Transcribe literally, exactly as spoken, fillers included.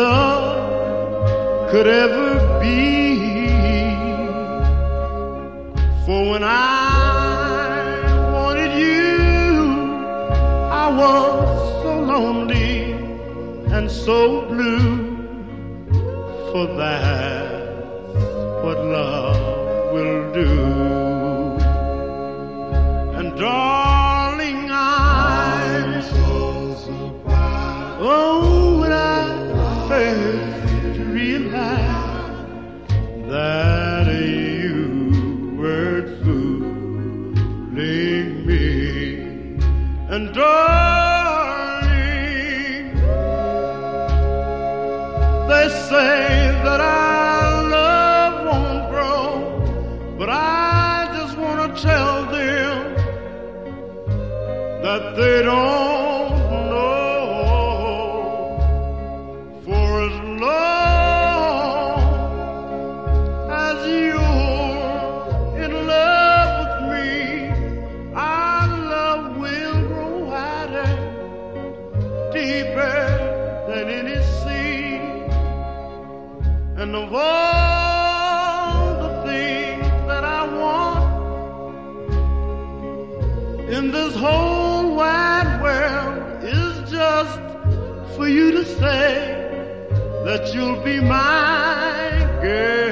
love could ever be. For when I wanted you, I was so lonely and so blue. For that's what love will do. And darling, I'm so surprised. Oh, when I first realized that you were fooling me. And darling, they say that our love won't grow, but I just want to tell them that they don't know. For as long as you're in love with me, our love will grow wider, deeper than any sea. And of all the things that I want in this whole wide world is just for you to say that you'll be my girl.